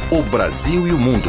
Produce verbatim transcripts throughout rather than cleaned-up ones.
O Brasil e o Mundo.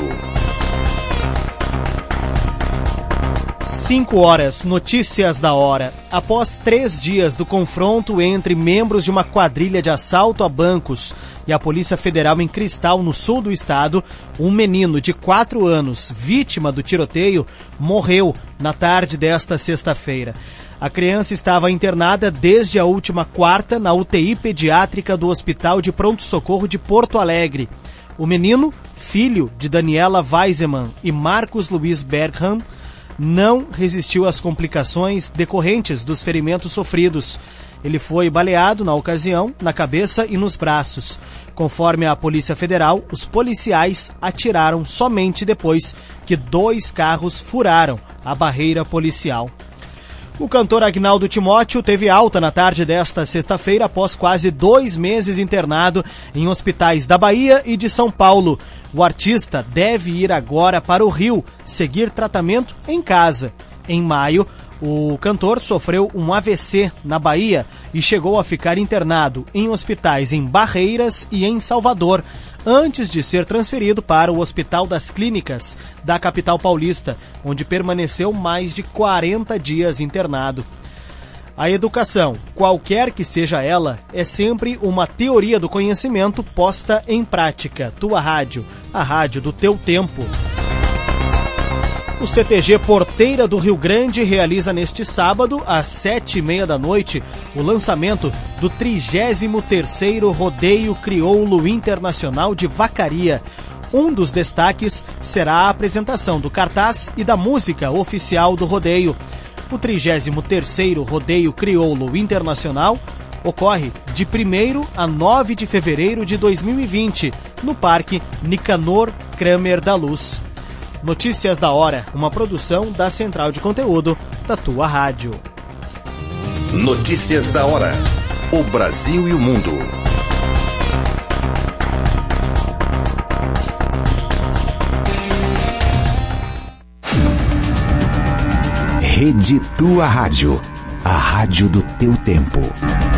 Cinco horas, notícias da hora. Após três dias do confronto entre membros de uma quadrilha de assalto a bancos e a Polícia Federal em Cristal, no sul do estado, um menino de quatro anos, vítima do tiroteio, morreu na tarde desta sexta-feira. A criança estava internada desde a última quarta na U T I pediátrica do Hospital de Pronto-Socorro de Porto Alegre. O menino, filho de Daniela Weisemann e Marcos Luiz Bergham, não resistiu às complicações decorrentes dos ferimentos sofridos. Ele foi baleado na ocasião, na cabeça e nos braços. Conforme a Polícia Federal, os policiais atiraram somente depois que dois carros furaram a barreira policial. O cantor Agnaldo Timóteo teve alta na tarde desta sexta-feira após quase dois meses internado em hospitais da Bahia e de São Paulo. O artista deve ir agora para o Rio, seguir tratamento em casa. Em maio, o cantor sofreu um A V C na Bahia e chegou a ficar internado em hospitais em Barreiras e em Salvador, antes de ser transferido para o Hospital das Clínicas da capital paulista, onde permaneceu mais de quarenta dias internado. A educação, qualquer que seja ela, é sempre uma teoria do conhecimento posta em prática. Tua Rádio, a rádio do teu tempo. O C T G Porteira do Rio Grande realiza neste sábado, às sete e meia da noite, o lançamento do trigésimo terceiro Rodeio Crioulo Internacional de Vacaria. Um dos destaques será a apresentação do cartaz e da música oficial do rodeio. O trigésimo terceiro Rodeio Crioulo Internacional ocorre de primeiro a nove de fevereiro de dois mil e vinte, no Parque Nicanor Kramer da Luz. Notícias da hora, uma produção da Central de Conteúdo da Tua Rádio. Notícias da hora. O Brasil e o Mundo. Rede Tua Rádio, a rádio do teu tempo.